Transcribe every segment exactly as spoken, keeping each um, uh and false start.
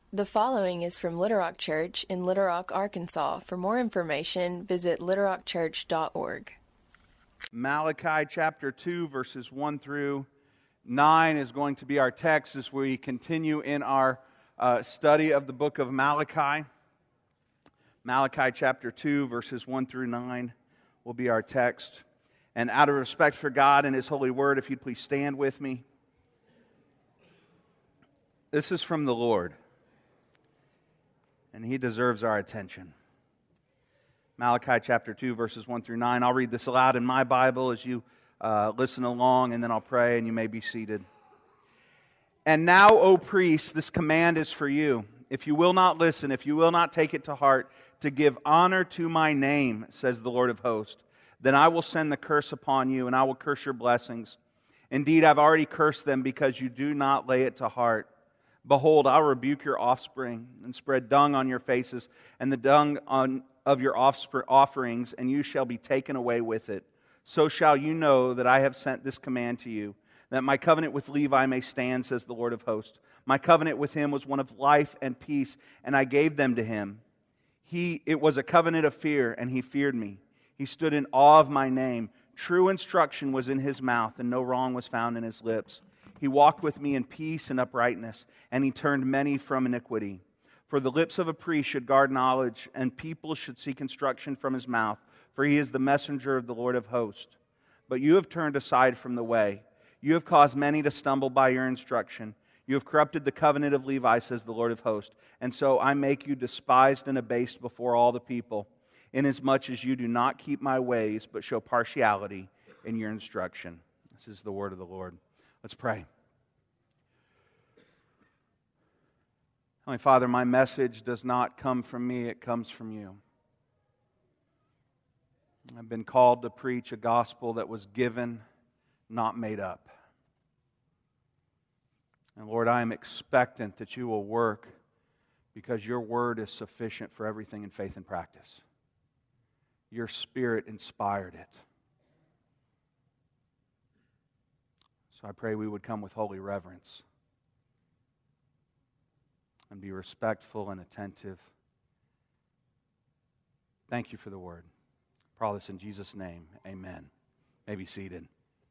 The following is from Little Rock Church in Little Rock, Arkansas. For more information, visit little rock church dot org. Malachi chapter two, verses one through nine is going to be our text as we continue in our uh, study of the book of Malachi. Malachi chapter two, verses one through nine will be our text. And out of respect for God and His holy word, if you'd please stand with me. This is from the Lord, and He deserves our attention. Malachi chapter two, verses one through nine. I'll read this aloud in my Bible as you uh, listen along, and then I'll pray, and you may be seated. And now, O priests, this command is for you. If you will not listen, if you will not take it to heart, to give honor to my name, says the Lord of hosts, then I will send the curse upon you, and I will curse your blessings. Indeed, I've already cursed them because you do not lay it to heart. Behold, I'll rebuke your offspring and spread dung on your faces and the dung on, of your offspring offerings, and you shall be taken away with it. So shall you know that I have sent this command to you, that my covenant with Levi may stand, says the Lord of hosts. My covenant with him was one of life and peace, and I gave them to him. He, it was a covenant of fear, and he feared me. He stood in awe of my name. True instruction was in his mouth, and no wrong was found in his lips. He walked with me in peace and uprightness, and he turned many from iniquity. For the lips of a priest should guard knowledge, and people should seek instruction from his mouth, for he is the messenger of the Lord of hosts. But you have turned aside from the way. You have caused many to stumble by your instruction. You have corrupted the covenant of Levi, says the Lord of hosts. And so I make you despised and abased before all the people, inasmuch as you do not keep my ways, but show partiality in your instruction. This is the word of the Lord. Let's pray. Heavenly Father, my message does not come from me, it comes from you. I've been called to preach a gospel that was given, not made up. And Lord, I am expectant that you will work because your word is sufficient for everything in faith and practice. Your Spirit inspired it. So I pray we would come with holy reverence and be respectful and attentive. Thank you for the word. I pray this in Jesus' name. Amen. You may be seated.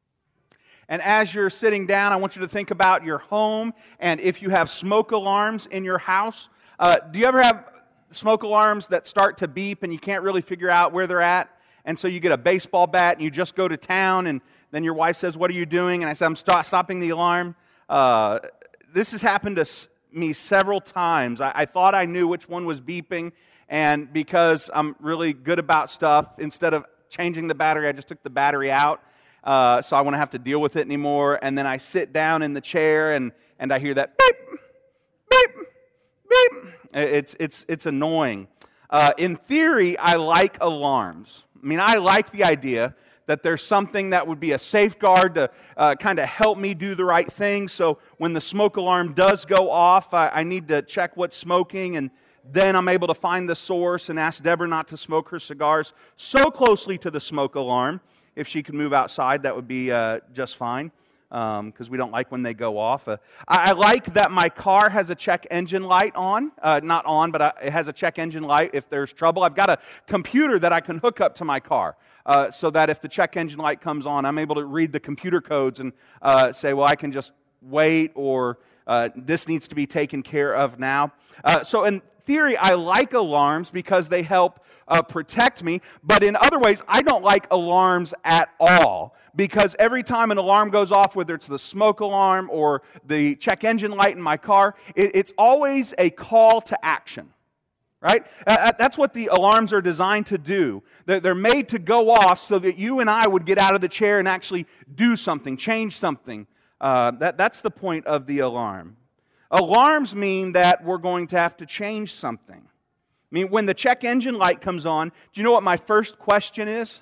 And as you're sitting down, I want you to think about your home and if you have smoke alarms in your house. Uh, do you ever have smoke alarms that start to beep and you can't really figure out where they're at? And so you get a baseball bat and you just go to town, and then your wife says, "What are you doing?" And I said, "I'm st- stopping the alarm." Uh, this has happened to s- me several times. I-, I thought I knew which one was beeping, and because I'm really good about stuff, instead of changing the battery, I just took the battery out. Uh, so I won't have to deal with it anymore. And then I sit down in the chair, and, and I hear that beep, beep, beep. It's, it's, it's annoying. Uh, in theory, I like alarms. I mean, I like the idea that there's something that would be a safeguard to uh, kind of help me do the right thing. So when the smoke alarm does go off, I, I need to check what's smoking, and then I'm able to find the source and ask Deborah not to smoke her cigars so closely to the smoke alarm. If she could move outside, that would be uh, just fine, because um, we don't like when they go off. Uh, I, I like that my car has a check engine light on. Uh, not on, but I, it has a check engine light if there's trouble. I've got a computer that I can hook up to my car, uh, so that if the check engine light comes on, I'm able to read the computer codes and uh, say, well, I can just wait, or uh, this needs to be taken care of now. Uh, so in theory, I like alarms because they help Uh, protect me, but in other ways, I don't like alarms at all, because every time an alarm goes off, whether it's the smoke alarm or the check engine light in my car, it, it's always a call to action, right? Uh, that's what the alarms are designed to do. They're, they're made to go off so that you and I would get out of the chair and actually do something, change something. Uh, that, that's the point of the alarm. Alarms mean that we're going to have to change something. I mean, when the check engine light comes on, do you know what my first question is?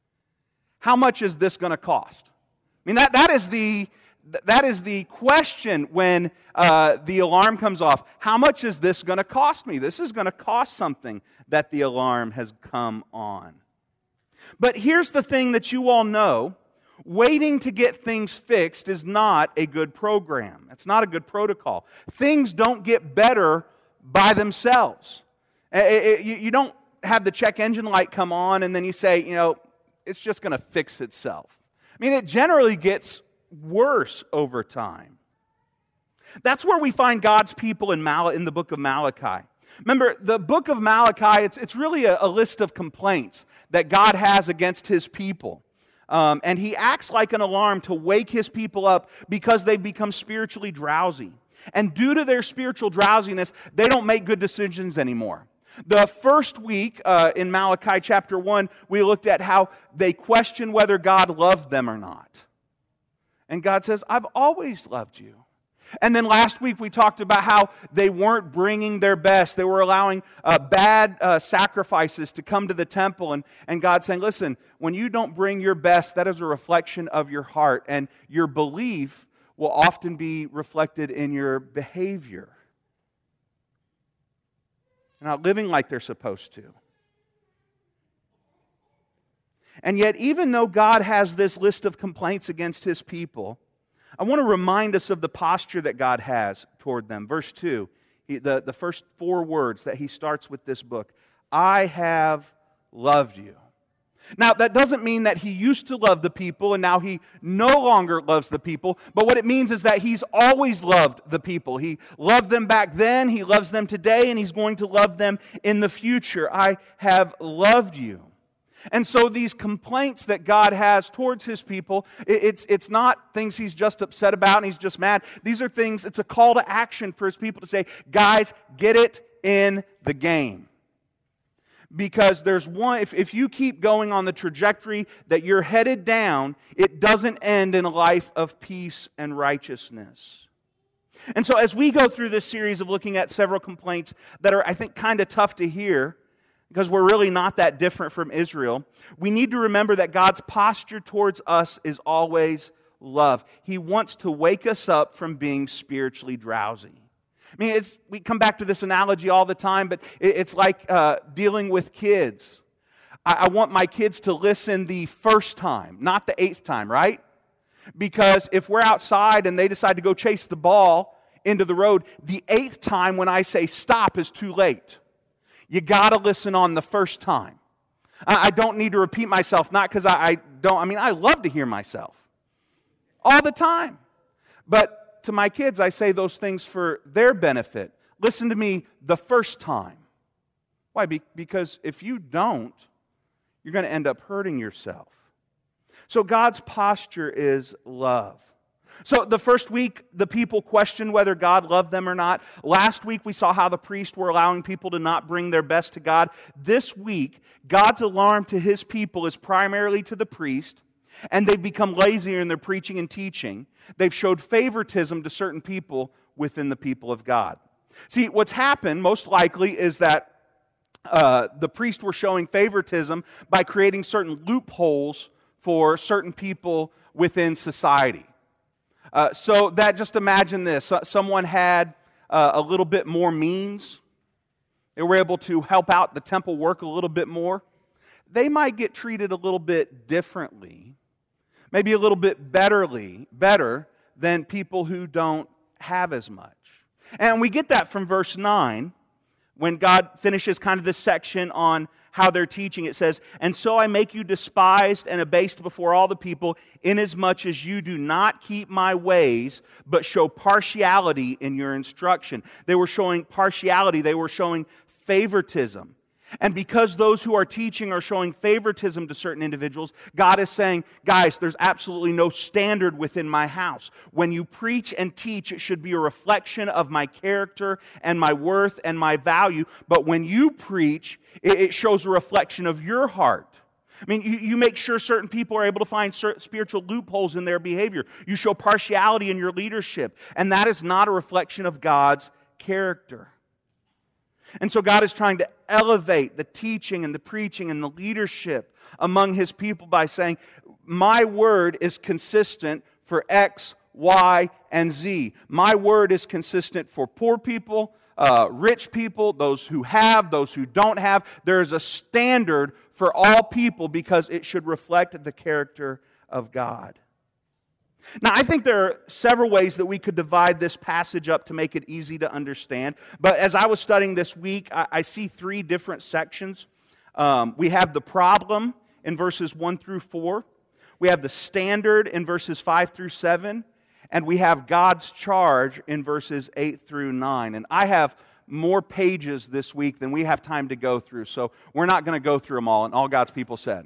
How much is this going to cost? I mean, that, that is the that is the question when uh, the alarm comes off. How much is this going to cost me? This is going to cost something that the alarm has come on. But here's the thing that you all know. Waiting to get things fixed is not a good program. It's not a good protocol. Things don't get better by themselves. It, it, you, you don't have the check engine light come on and then you say, you know, it's just going to fix itself. I mean, it generally gets worse over time. That's where we find God's people in, Mal- in the book of Malachi. Remember, the book of Malachi, it's, it's really a, a list of complaints that God has against His people. Um, and He acts like an alarm to wake His people up because they've become spiritually drowsy. And due to their spiritual drowsiness, they don't make good decisions anymore. The first week uh, in Malachi chapter one, we looked at how they questioned whether God loved them or not. And God says, I've always loved you. And then last week we talked about how they weren't bringing their best. They were allowing uh, bad uh, sacrifices to come to the temple. And, and God saying, listen, when you don't bring your best, that is a reflection of your heart. And your belief will often be reflected in your behavior. They're not living like they're supposed to. And yet, even though God has this list of complaints against His people, I want to remind us of the posture that God has toward them. Verse two, he, the, the first four words that He starts with this book, I have loved you. Now, that doesn't mean that He used to love the people and now He no longer loves the people. But what it means is that He's always loved the people. He loved them back then, He loves them today, and He's going to love them in the future. I have loved you. And so these complaints that God has towards His people, it's, it's not things He's just upset about and He's just mad. These are things, it's a call to action for His people to say, guys, get it in the game. Because there's one, if, if you keep going on the trajectory that you're headed down, it doesn't end in a life of peace and righteousness. And so as we go through this series of looking at several complaints that are, I think, kind of tough to hear, because we're really not that different from Israel, we need to remember that God's posture towards us is always love. He wants to wake us up from being spiritually drowsy. I mean, it's, we come back to this analogy all the time, but it, it's like uh, dealing with kids. I, I want my kids to listen the first time, not the eighth time, right? Because if we're outside and they decide to go chase the ball into the road, the eighth time when I say stop is too late. You got to listen on the first time. I, I don't need to repeat myself, not because I, I don't, I mean, I love to hear myself all the time. But to my kids, I say those things for their benefit. Listen to me the first time. Why? Be- because if you don't, you're going to end up hurting yourself. So God's posture is love. So the first week, the people questioned whether God loved them or not. Last week, we saw how the priests were allowing people to not bring their best to God. This week, God's alarm to His people is primarily to the priest, and they've become lazier in their preaching and teaching. They've showed favoritism to certain people within the people of God. See, what's happened, most likely, is that uh, the priests were showing favoritism by creating certain loopholes for certain people within society. Uh, so that, just imagine this. Someone had uh, a little bit more means. They were able to help out the temple work a little bit more. They might get treated a little bit differently, maybe a little bit betterly, better than people who don't have as much. And we get that from verse nine, when God finishes kind of this section on how they're teaching. It says, and so I make you despised and abased before all the people, inasmuch as you do not keep my ways, but show partiality in your instruction. They were showing partiality. They were showing favoritism. And because those who are teaching are showing favoritism to certain individuals, God is saying, guys, there's absolutely no standard within my house. When you preach and teach, it should be a reflection of my character and my worth and my value. But when you preach, it shows a reflection of your heart. I mean, you, you make sure certain people are able to find certain spiritual loopholes in their behavior. You show partiality in your leadership. And that is not a reflection of God's character. And so God is trying to elevate the teaching and the preaching and the leadership among His people by saying, my word is consistent for X, Y, and Z. My word is consistent for poor people, uh, rich people, those who have, those who don't have. There is a standard for all people because it should reflect the character of God. Now, I think there are several ways that we could divide this passage up to make it easy to understand. But as I was studying this week, I, I see three different sections. Um, we have the problem in verses one through four. We have the standard in verses five through seven. And we have God's charge in verses eight through nine. And I have more pages this week than we have time to go through. So we're not going to go through them all. And all God's people said,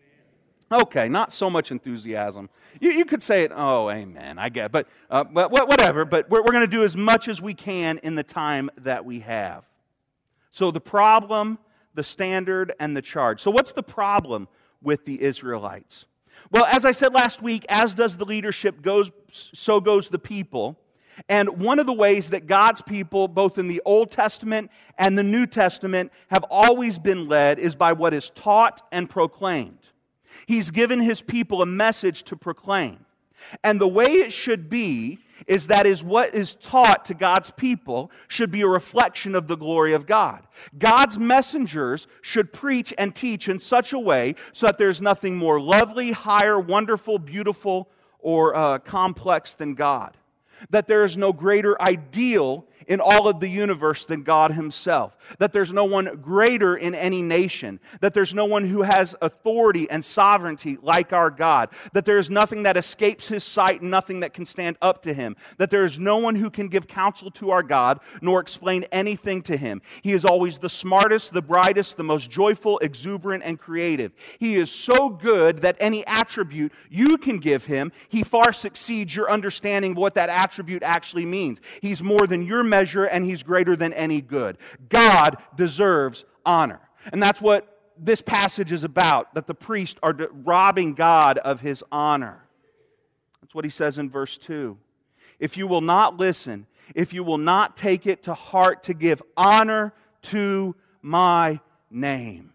okay, not so much enthusiasm. You, you could say it, oh, amen, I get it. But, uh, but whatever. But we're, we're going to do as much as we can in the time that we have. So the problem, the standard, and the charge. So what's the problem with the Israelites? Well, as I said last week, as does the leadership, goes, so goes the people. And one of the ways that God's people, both in the Old Testament and the New Testament, have always been led is by what is taught and proclaimed. He's given His people a message to proclaim. And the way it should be is that is what is taught to God's people should be a reflection of the glory of God. God's messengers should preach and teach in such a way so that there's nothing more lovely, higher, wonderful, beautiful, or uh, complex than God. That there is no greater ideal in all of the universe than God Himself. That there's no one greater in any nation. That there's no one who has authority and sovereignty like our God. That there is nothing that escapes His sight and nothing that can stand up to Him. That there is no one who can give counsel to our God nor explain anything to Him. He is always the smartest, the brightest, the most joyful, exuberant, and creative. He is so good that any attribute you can give Him, He far succeeds your understanding of what that attribute actually means. He's more than your measure, and He's greater than any good. God deserves honor. And that's what this passage is about, that the priests are robbing God of His honor. That's what he says in verse two. If you will not listen, if you will not take it to heart to give honor to my name.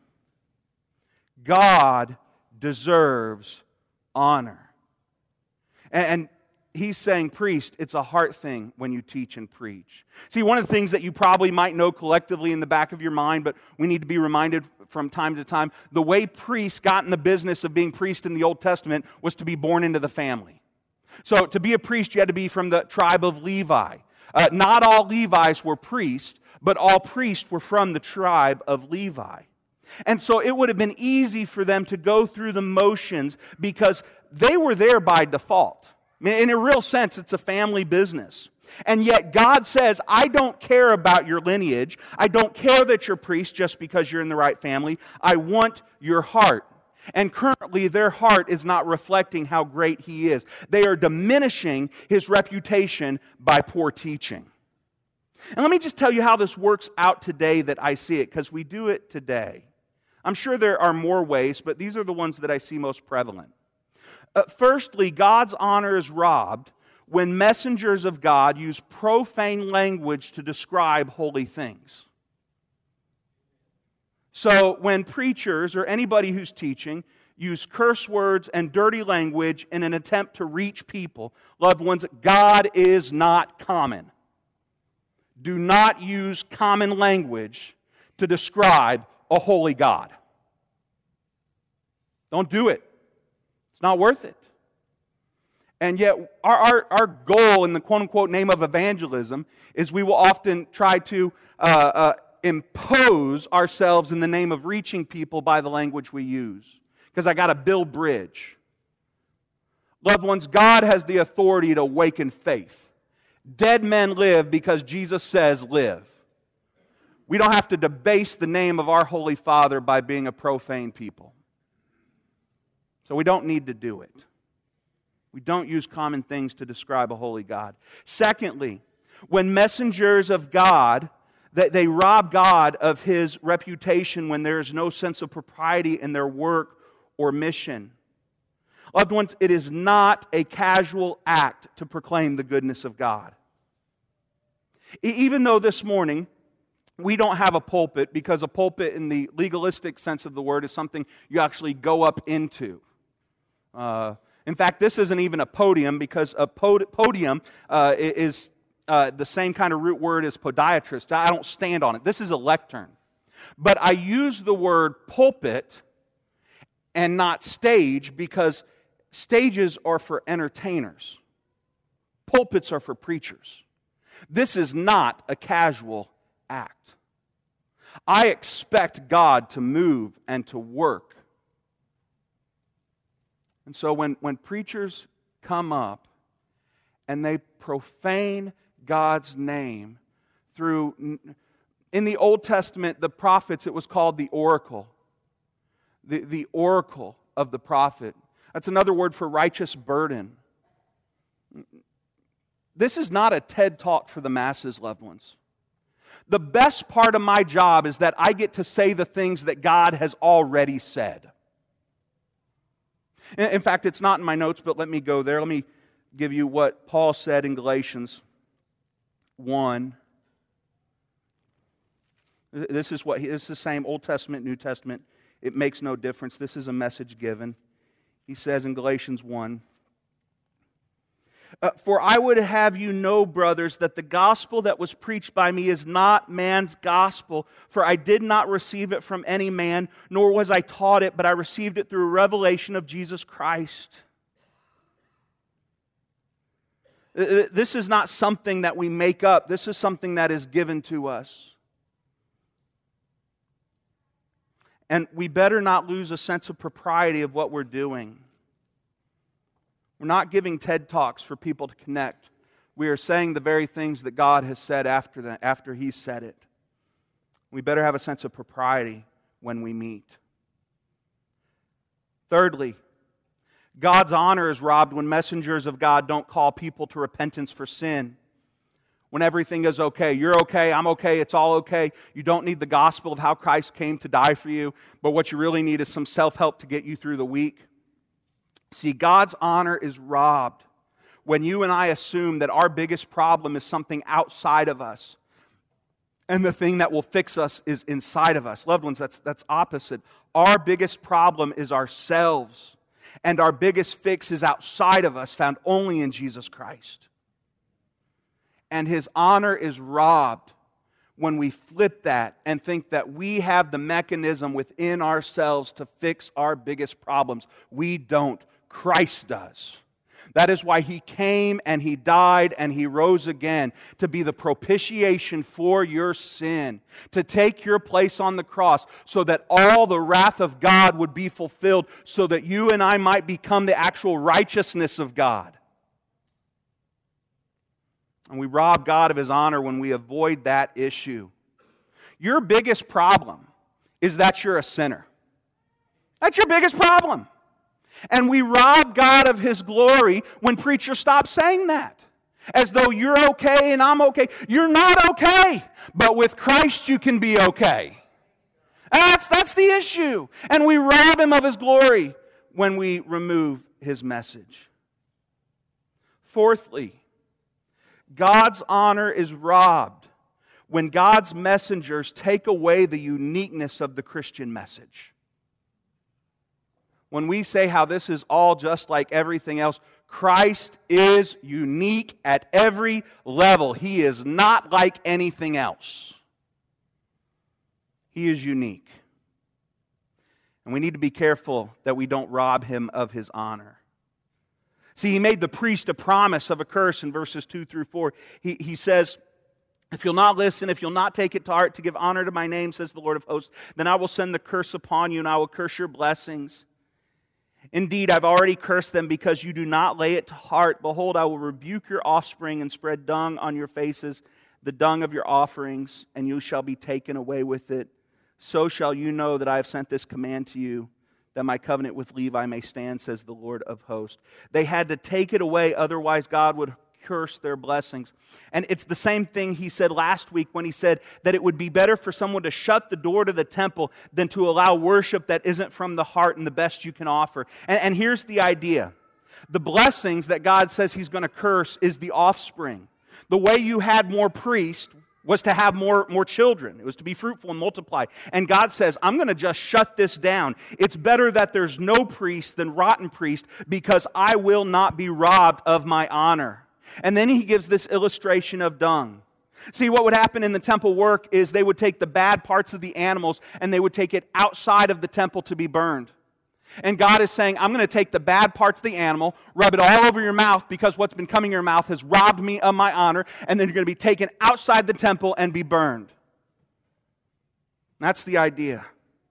God deserves honor. And he's saying, priest, it's a heart thing when you teach and preach. See, one of the things that you probably might know collectively in the back of your mind, but we need to be reminded from time to time, the way priests got in the business of being priest in the Old Testament was to be born into the family. So to be a priest, you had to be from the tribe of Levi. Uh, not all Levites were priests, but all priests were from the tribe of Levi. And so it would have been easy for them to go through the motions because they were there by default. I mean, in a real sense, it's a family business. And yet God says, I don't care about your lineage. I don't care that you're priest just because you're in the right family. I want your heart. And currently, their heart is not reflecting how great He is. They are diminishing His reputation by poor teaching. And let me just tell you how this works out today that I see it, because we do it today. I'm sure there are more ways, but these are the ones that I see most prevalent. Uh, firstly, God's honor is robbed when messengers of God use profane language to describe holy things. So when preachers or anybody who's teaching use curse words and dirty language in an attempt to reach people, loved ones, God is not common. Do not use common language to describe a holy God. Don't do it. It's not worth it. And yet, our, our, our goal in the quote-unquote name of evangelism is we will often try to uh, uh, impose ourselves in the name of reaching people by the language we use. Because I got to build bridge. Loved ones, God has the authority to awaken faith. Dead men live because Jesus says live. We don't have to debase the name of our Holy Father by being a profane people. So we don't need to do it. We don't use common things to describe a holy God. Secondly, when messengers of God, that they rob God of His reputation when there is no sense of propriety in their work or mission. Loved ones, it is not a casual act to proclaim the goodness of God. Even though this morning we don't have a pulpit, because a pulpit in the legalistic sense of the word is something you actually go up into. Uh, in fact, this isn't even a podium, because a pod- podium uh, is uh, the same kind of root word as podiatrist. I don't stand on it. This is a lectern. But I use the word pulpit and not stage because stages are for entertainers. Pulpits are for preachers. This is not a casual act. I expect God to move and to work. And so when, when preachers come up and they profane God's name through, in the Old Testament, the prophets, it was called the oracle. The, the oracle of the prophet. That's another word for righteous burden. This is not a TED Talk for the masses, loved ones. The best part of my job is that I get to say the things that God has already said. In fact, it's not in my notes, but let me go there. Let me give you what Paul said in Galatians one. This is what he, this is the same Old Testament, New Testament. It makes no difference. This is a message given. He says in Galatians one, Uh, For I would have you know, brothers, that the gospel that was preached by me is not man's gospel. For I did not receive it from any man, nor was I taught it, but I received it through a revelation of Jesus Christ. This is not something that we make up. This is something that is given to us. And we better not lose a sense of propriety of what we're doing. We're not giving TED Talks for people to connect. We are saying the very things that God has said after that, after He said it. We better have a sense of propriety when we meet. Thirdly, God's honor is robbed when messengers of God don't call people to repentance for sin. When everything is okay. You're okay, I'm okay, it's all okay. You don't need the gospel of how Christ came to die for you, but what you really need is some self-help to get you through the week. See, God's honor is robbed when you and I assume that our biggest problem is something outside of us, and the thing that will fix us is inside of us. Loved ones, that's, that's opposite. Our biggest problem is ourselves, and our biggest fix is outside of us, found only in Jesus Christ. And His honor is robbed when we flip that and think that we have the mechanism within ourselves to fix our biggest problems. We don't. Christ does. That is why He came and He died and He rose again, to be the propitiation for your sin, to take your place on the cross so that all the wrath of God would be fulfilled, so that you and I might become the actual righteousness of God. And we rob God of His honor when we avoid that issue. Your biggest problem is that you're a sinner. That's your biggest problem. And we rob God of His glory when preachers stop saying that. As though you're okay and I'm okay. You're not okay. But with Christ you can be okay. That's, that's the issue. And we rob Him of His glory when we remove His message. Fourthly, God's honor is robbed when God's messengers take away the uniqueness of the Christian message. When we say how this is all just like everything else, Christ is unique at every level. He is not like anything else. He is unique. And we need to be careful that we don't rob Him of His honor. See, He made the priest a promise of a curse in verses two through four. He, he says, if you'll not listen, if you'll not take it to heart to give honor to my name, says the Lord of hosts, then I will send the curse upon you and I will curse your blessings. Indeed, I've already cursed them because you do not lay it to heart. Behold, I will rebuke your offspring and spread dung on your faces, the dung of your offerings, and you shall be taken away with it. So shall you know that I have sent this command to you, that my covenant with Levi may stand, says the Lord of hosts. They had to take it away, otherwise God would curse their blessings. And it's the same thing He said last week when He said that it would be better for someone to shut the door to the temple than to allow worship that isn't from the heart and the best you can offer. And, and here's the idea. The blessings that God says He's going to curse is the offspring. The way you had more priests was to have more, more children. It was to be fruitful and multiply. And God says, I'm going to just shut this down. It's better that there's no priest than rotten priest, because I will not be robbed of my honor. And then He gives this illustration of dung. See, what would happen in the temple work is they would take the bad parts of the animals and they would take it outside of the temple to be burned. And God is saying, I'm going to take the bad parts of the animal, rub it all over your mouth because what's been coming in your mouth has robbed me of my honor, and then you're going to be taken outside the temple and be burned. That's the idea.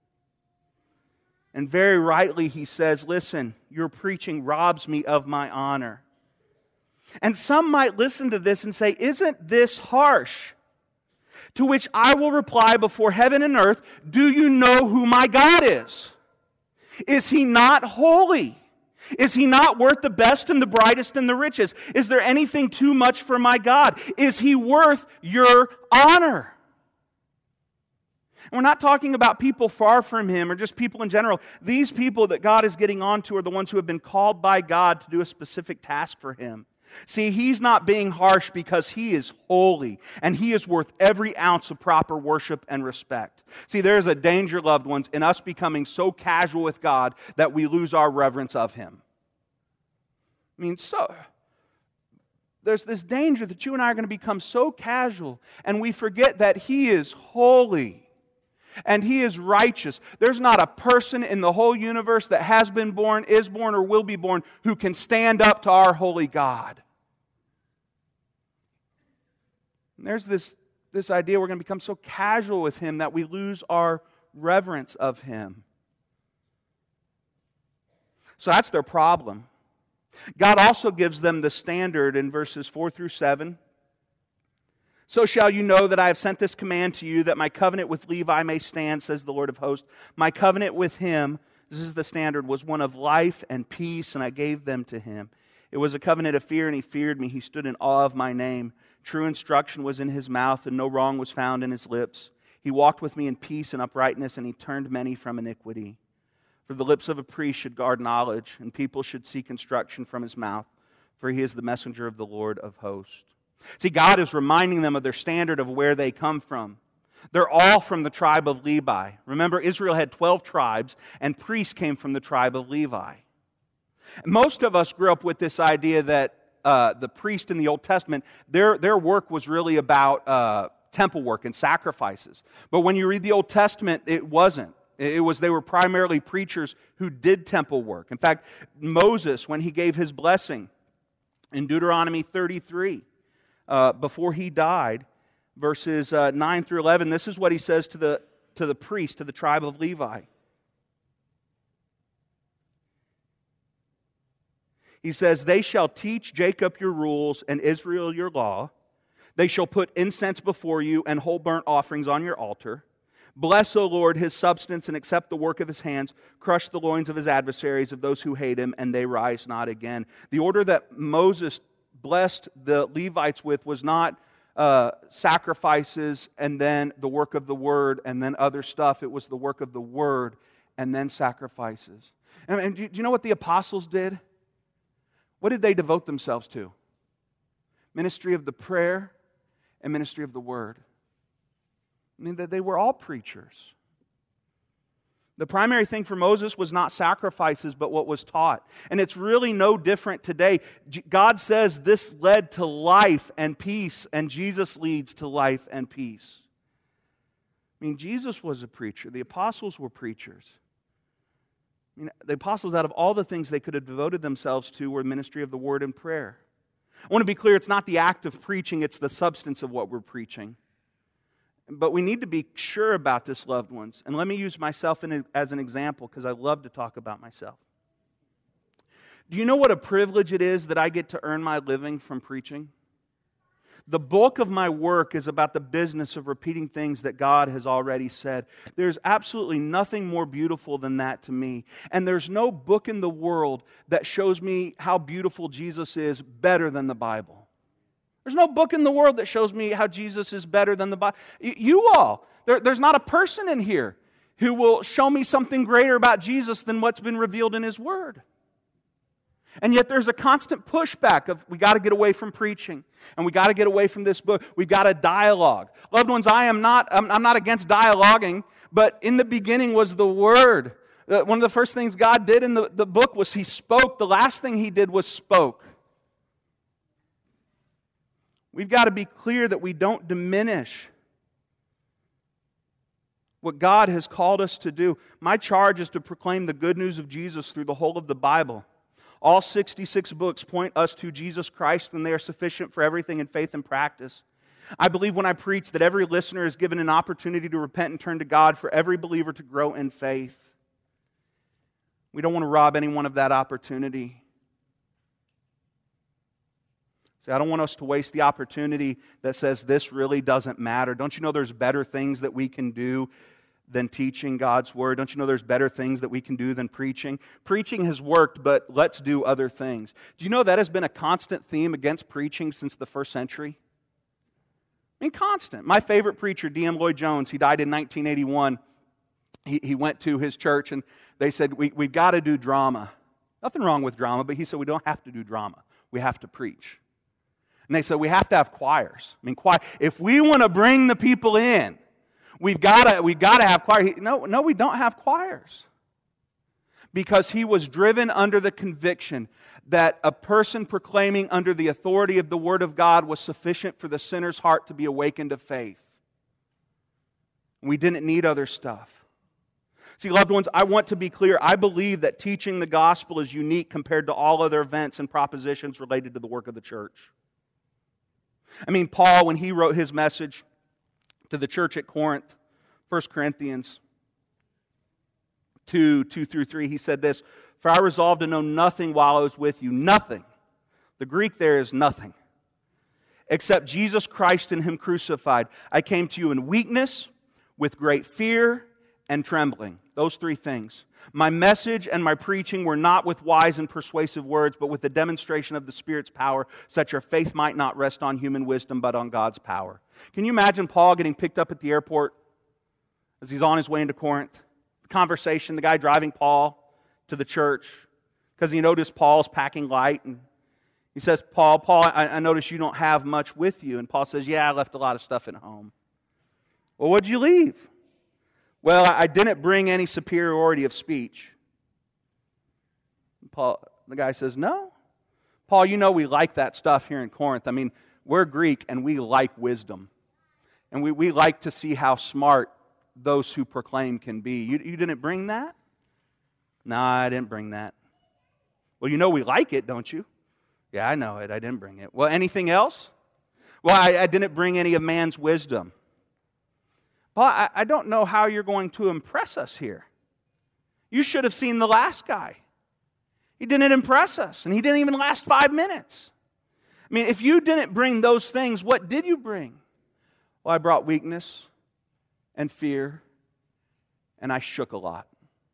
And very rightly he says, listen, your preaching robs me of my honor. And some might listen to this and say, isn't this harsh? To which I will reply before heaven and earth, do you know who my God is? Is He not holy? Is He not worth the best and the brightest and the richest? Is there anything too much for my God? Is He worth your honor? And we're not talking about people far from Him or just people in general. These people that God is getting onto are the ones who have been called by God to do a specific task for Him. See, He's not being harsh because He is holy and He is worth every ounce of proper worship and respect. See, there's a danger, loved ones, in us becoming so casual with God that we lose our reverence of Him. I mean, so there's this danger that you and I are going to become so casual and we forget that He is holy and He is righteous. There's not a person in the whole universe that has been born, is born, or will be born who can stand up to our holy God. And there's this, this idea we're going to become so casual with Him that we lose our reverence of Him. So that's their problem. God also gives them the standard in verses four through seven. So shall you know that I have sent this command to you, that my covenant with Levi may stand, says the Lord of hosts. My covenant with him, this is the standard, was one of life and peace, and I gave them to him. It was a covenant of fear, and he feared me. He stood in awe of my name. True instruction was in his mouth, and no wrong was found in his lips. He walked with me in peace and uprightness, and he turned many from iniquity. For the lips of a priest should guard knowledge, and people should seek instruction from his mouth, for he is the messenger of the Lord of hosts. See, God is reminding them of their standard of where they come from. They're all from the tribe of Levi. Remember, Israel had twelve tribes, and priests came from the tribe of Levi. Most of us grew up with this idea that uh, the priest in the Old Testament, their, their work was really about uh, temple work and sacrifices. But when you read the Old Testament, it wasn't. It was they were primarily preachers who did temple work. In fact, Moses, when he gave his blessing in Deuteronomy thirty-three, uh, before he died, verses uh, nine through eleven, this is what he says to the, to the priest, to the tribe of Levi. He says, they shall teach Jacob your rules and Israel your law. They shall put incense before you and whole burnt offerings on your altar. Bless, O Lord, his substance and accept the work of his hands. Crush the loins of his adversaries, of those who hate him, and they rise not again. The order that Moses blessed the Levites with was not uh, sacrifices and then the work of the word and then other stuff. It was the work of the word and then sacrifices. And, and do you know what the apostles did? What did they devote themselves to? Ministry of the prayer and ministry of the word. I mean, they were all preachers. The primary thing for Moses was not sacrifices, but what was taught. And it's really no different today. God says this led to life and peace, and Jesus leads to life and peace. I mean, Jesus was a preacher. The apostles were preachers. I mean, the apostles, out of all the things they could have devoted themselves to, were ministry of the word and prayer. I want to be clear, it's not the act of preaching, it's the substance of what we're preaching. But we need to be sure about this, loved ones. And let me use myself in, as an example, because I love to talk about myself. Do you know what a privilege it is that I get to earn my living from preaching? The bulk of my work is about the business of repeating things that God has already said. There's absolutely nothing more beautiful than that to me. And there's no book in the world that shows me how beautiful Jesus is better than the Bible. There's no book in the world that shows me how Jesus is better than the Bible. You all, there, there's not a person in here who will show me something greater about Jesus than what's been revealed in His Word. And yet there's a constant pushback of we got to get away from preaching and we got to get away from this book. We've got to dialogue. Loved ones, I am not, I'm, I'm not against dialoguing, but in the beginning was the Word. Uh, one of the first things God did in the, the book was He spoke. The last thing He did was spoke. We've got to be clear that we don't diminish what God has called us to do. My charge is to proclaim the good news of Jesus through the whole of the Bible. All sixty-six books point us to Jesus Christ, and they are sufficient for everything in faith and practice. I believe when I preach that every listener is given an opportunity to repent and turn to God, for every believer to grow in faith. We don't want to rob anyone of that opportunity. See, I don't want us to waste the opportunity that says this really doesn't matter. Don't you know there's better things that we can do than teaching God's Word? Don't you know there's better things that we can do than preaching? Preaching has worked, but let's do other things. Do you know that has been a constant theme against preaching since the first century? I mean, constant. My favorite preacher, D M Lloyd Jones, he died in nineteen eighty-one. He, he went to his church and they said, we, we've got to do drama. Nothing wrong with drama, but he said, we don't have to do drama. We have to preach. And they said, we have to have choirs. I mean, choir. If we want to bring the people in, we've got to we've got to have choir. No, no, we don't have choirs. Because he was driven under the conviction that a person proclaiming under the authority of the Word of God was sufficient for the sinner's heart to be awakened to faith. We didn't need other stuff. See, loved ones, I want to be clear. I believe that teaching the gospel is unique compared to all other events and propositions related to the work of the church. I mean, Paul, when he wrote his message to the church at Corinth, First Corinthians two, two through three, he said this, "For I resolved to know nothing while I was with you." Nothing. The Greek there is nothing. "Except Jesus Christ and Him crucified. I came to you in weakness, with great fear and trembling." Those three things. "My message and my preaching were not with wise and persuasive words, but with the demonstration of the Spirit's power, so that your faith might not rest on human wisdom, but on God's power." Can you imagine Paul getting picked up at the airport as he's on his way into Corinth? The conversation, the guy driving Paul to the church, because he noticed Paul's packing light, and he says, Paul, Paul, I, I notice you don't have much with you. And Paul says, yeah, I left a lot of stuff at home. Well, what'd you leave? Well, I didn't bring any superiority of speech. Paul, the guy says, no. Paul, you know we like that stuff here in Corinth. I mean, we're Greek and we like wisdom. And we, we like to see how smart those who proclaim can be. You, you didn't bring that? No, I didn't bring that. Well, you know we like it, don't you? Yeah, I know it. I didn't bring it. Well, anything else? Well, I, I didn't bring any of man's wisdom. Paul, I, I don't know how you're going to impress us here. You should have seen the last guy. He didn't impress us, and he didn't even last five minutes. I mean, if you didn't bring those things, what did you bring? Well, I brought weakness and fear, and I shook a lot.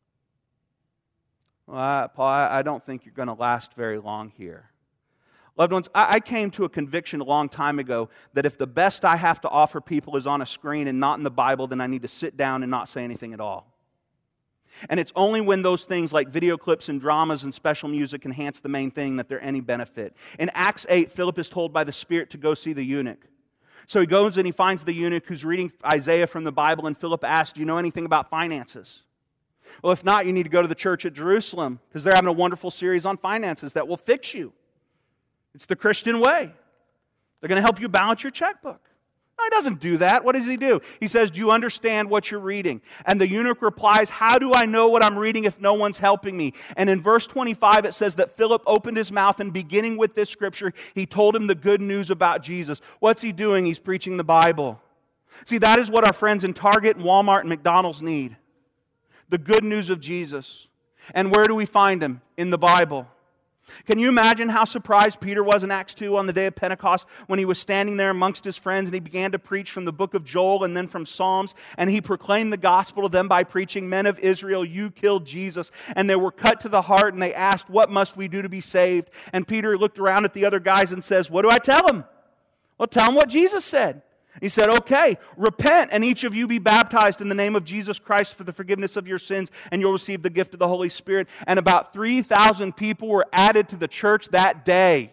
Well, I, Paul, I don't think you're going to last very long here. Loved ones, I, I came to a conviction a long time ago that if the best I have to offer people is on a screen and not in the Bible, then I need to sit down and not say anything at all. And it's only when those things like video clips and dramas and special music enhance the main thing that they're any benefit. In Acts eight, Philip is told by the Spirit to go see the eunuch. So he goes and he finds the eunuch who's reading Isaiah from the Bible, and Philip asks, do you know anything about finances? Well, if not, you need to go to the church at Jerusalem, because they're having a wonderful series on finances that will fix you. It's the Christian way. They're going to help you balance your checkbook. No, he doesn't do that. What does he do? He says, do you understand what you're reading? And the eunuch replies, how do I know what I'm reading if no one's helping me? And in verse twenty-five, it says that Philip opened his mouth, and beginning with this scripture, he told him the good news about Jesus. What's he doing? He's preaching the Bible. See, that is what our friends in Target and Walmart and McDonald's need. The good news of Jesus. And where do we find him? In the Bible. Can you imagine how surprised Peter was in Acts two on the day of Pentecost when he was standing there amongst his friends and he began to preach from the book of Joel and then from Psalms, and he proclaimed the gospel to them by preaching, men of Israel, you killed Jesus. And they were cut to the heart and they asked, what must we do to be saved? And Peter looked around at the other guys and says, what do I tell them? Well, tell them what Jesus said. He said, okay, repent and each of you be baptized in the name of Jesus Christ for the forgiveness of your sins, and you'll receive the gift of the Holy Spirit. And about three thousand people were added to the church that day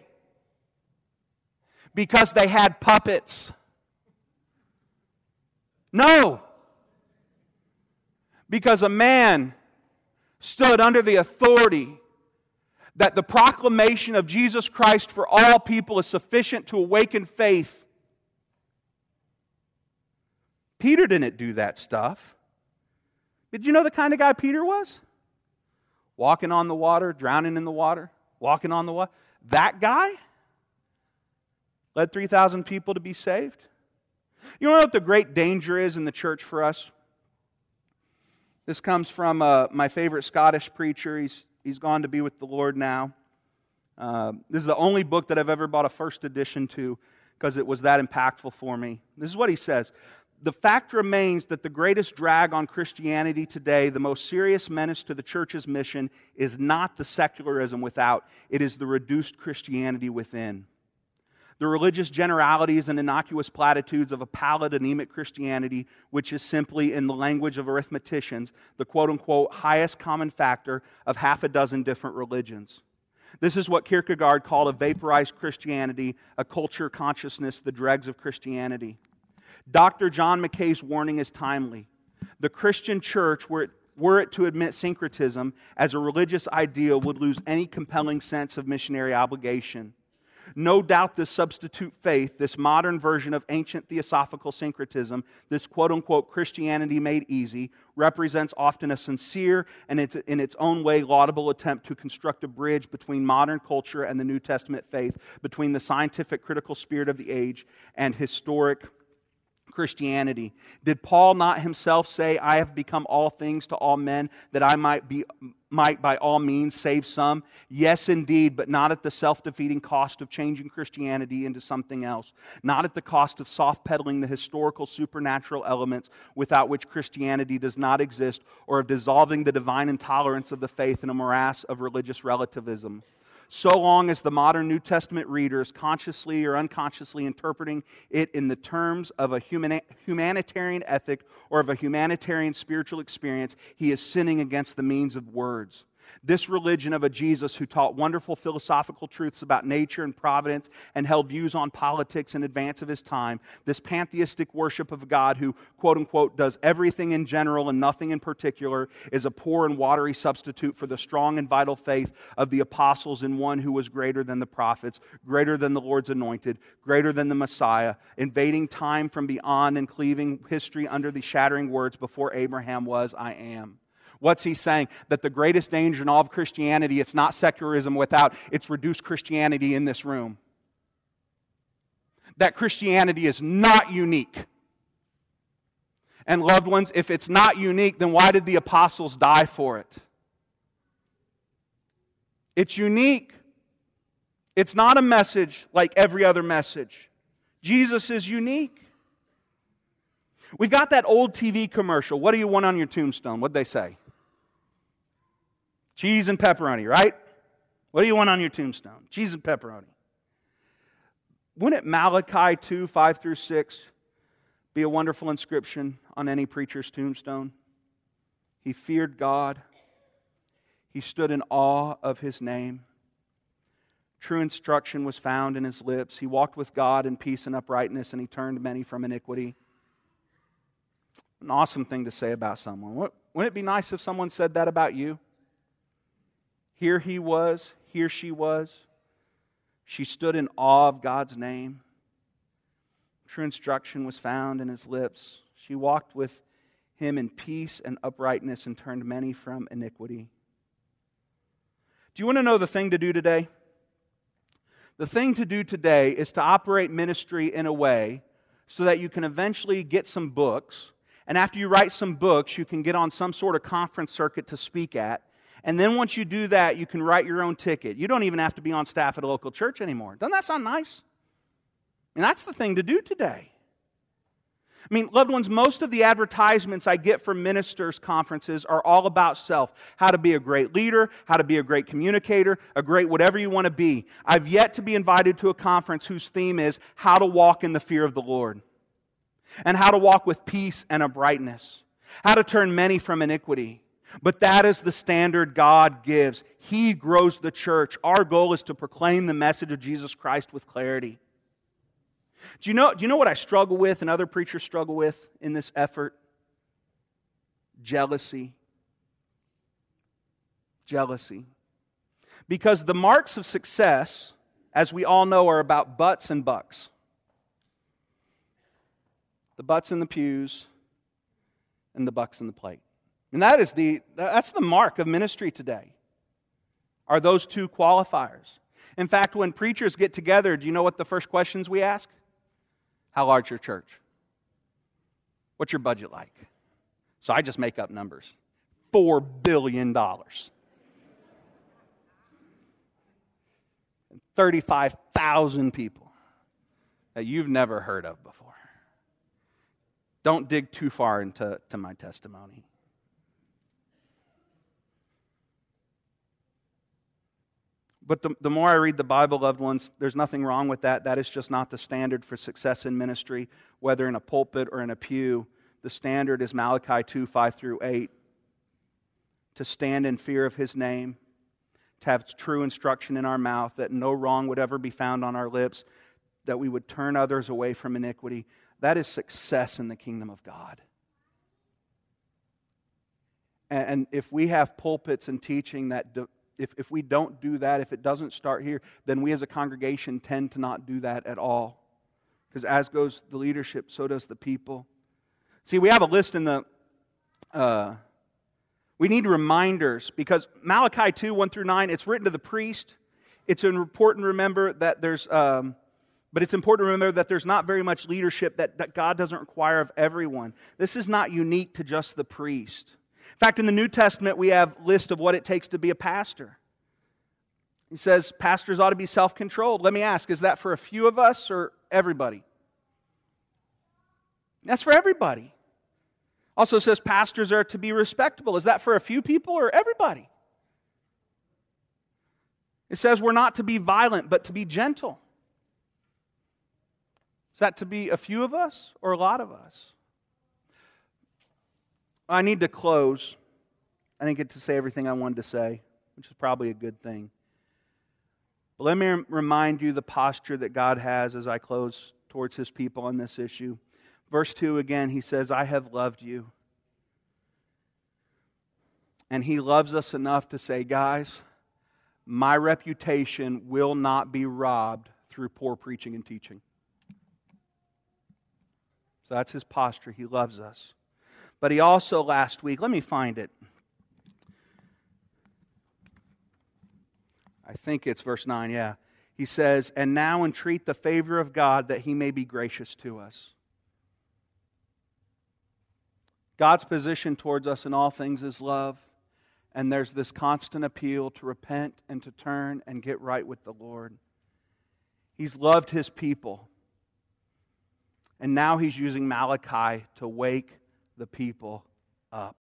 because they had puppets. No. Because a man stood under the authority that the proclamation of Jesus Christ for all people is sufficient to awaken faith. Peter didn't do that stuff. Did you know the kind of guy Peter was? Walking on the water, drowning in the water, walking on the water. That guy led three thousand people to be saved. You know what the great danger is in the church for us? This comes from uh, my favorite Scottish preacher. He's, he's gone to be with the Lord now. Uh, this is the only book that I've ever bought a first edition to because it was that impactful for me. This is what he says. The fact remains that the greatest drag on Christianity today, the most serious menace to the church's mission, is not the secularism without. It is the reduced Christianity within. The religious generalities and innocuous platitudes of a pallid, anemic Christianity, which is simply, in the language of arithmeticians, the quote-unquote highest common factor of half a dozen different religions. This is what Kierkegaard called a vaporized Christianity, a culture consciousness, the dregs of Christianity. Doctor John Mackay's warning is timely. The Christian church, were it, were it to admit syncretism as a religious ideal, would lose any compelling sense of missionary obligation. No doubt this substitute faith, this modern version of ancient theosophical syncretism, this quote-unquote Christianity made easy, represents often a sincere and it's, in its own way laudable attempt to construct a bridge between modern culture and the New Testament faith, between the scientific critical spirit of the age and historic Christianity. Did Paul not himself say, I have become all things to all men, that I might be might by all means save some? Yes, indeed, but not at the self-defeating cost of changing Christianity into something else. Not at the cost of soft-pedaling the historical supernatural elements without which Christianity does not exist, or of dissolving the divine intolerance of the faith in a morass of religious relativism. So long as the modern New Testament reader is consciously or unconsciously interpreting it in the terms of a humani- humanitarian ethic or of a humanitarian spiritual experience, he is sinning against the means of words. This religion of a Jesus who taught wonderful philosophical truths about nature and providence and held views on politics in advance of his time, this pantheistic worship of a God who, quote-unquote, does everything in general and nothing in particular, is a poor and watery substitute for the strong and vital faith of the apostles in one who was greater than the prophets, greater than the Lord's anointed, greater than the Messiah, invading time from beyond and cleaving history under the shattering words, before Abraham was, I am. What's he saying? That the greatest danger in all of Christianity, it's not secularism without, it's reduced Christianity in this room. That Christianity is not unique. And loved ones, if it's not unique, then why did the apostles die for it? It's unique. It's not a message like every other message. Jesus is unique. We've got that old T V commercial. What do you want on your tombstone? What'd they say? Cheese and pepperoni, right? What do you want on your tombstone? Cheese and pepperoni. Wouldn't Malachi two, five through six be a wonderful inscription on any preacher's tombstone? He feared God. He stood in awe of His name. True instruction was found in his lips. He walked with God in peace and uprightness, and he turned many from iniquity. An awesome thing to say about someone. Wouldn't it be nice if someone said that about you? Here he was, here she was. She stood in awe of God's name. True instruction was found in his lips. She walked with him in peace and uprightness and turned many from iniquity. Do you want to know the thing to do today? The thing to do today is to operate ministry in a way so that you can eventually get some books, and after you write some books, you can get on some sort of conference circuit to speak at. And then once you do that, you can write your own ticket. You don't even have to be on staff at a local church anymore. Doesn't that sound nice? And that's the thing to do today. I mean, loved ones, most of the advertisements I get from ministers' conferences are all about self. How to be a great leader, how to be a great communicator, a great whatever you want to be. I've yet to be invited to a conference whose theme is how to walk in the fear of the Lord. And how to walk with peace and uprightness. How to turn many from iniquity. But that is the standard God gives. He grows the church. Our goal is to proclaim the message of Jesus Christ with clarity. Do you know, do you know what I struggle with and other preachers struggle with in this effort? Jealousy. Jealousy. Because the marks of success, as we all know, are about butts and bucks. The butts in the pews and the bucks in the plate. And that is the, that's the mark of ministry today, are those two qualifiers. In fact, when preachers get together, do you know what the first questions we ask? How large is your church? What's your budget like? So I just make up numbers. Four billion dollars. thirty-five thousand people that you've never heard of before. Don't dig too far into to my testimony. But the, the more I read the Bible, loved ones, there's nothing wrong with that. That is just not the standard for success in ministry, whether in a pulpit or in a pew. The standard is Malachi two, five through eight. To stand in fear of His name, to have true instruction in our mouth, that no wrong would ever be found on our lips, that we would turn others away from iniquity. That is success in the kingdom of God. And, and if we have pulpits and teaching that... Do, If, if we don't do that, if it doesn't start here, then we as a congregation tend to not do that at all. Because as goes the leadership, so does the people. See, we have a list in the... Uh, we need reminders, because Malachi two, one through nine, it's written to the priest. It's important to remember that there's... Um, but it's important to remember that there's not very much leadership that, that God doesn't require of everyone. This is not unique to just the priest. In fact, in the New Testament, we have a list of what it takes to be a pastor. He says pastors ought to be self-controlled. Let me ask, is that for a few of us or everybody? That's for everybody. Also says pastors are to be respectable. Is that for a few people or everybody? It says we're not to be violent, but to be gentle. Is that to be a few of us or a lot of us? I need to close. I didn't get to say everything I wanted to say, which is probably a good thing. But let me remind you the posture that God has as I close towards His people on this issue. Verse two again, He says, I have loved you. And He loves us enough to say, guys, my reputation will not be robbed through poor preaching and teaching. So that's His posture. He loves us. But He also, last week, let me find it. I think it's verse nine, yeah. He says, and now entreat the favor of God that He may be gracious to us. God's position towards us in all things is love. And there's this constant appeal to repent and to turn and get right with the Lord. He's loved His people. And now He's using Malachi to wake the people up.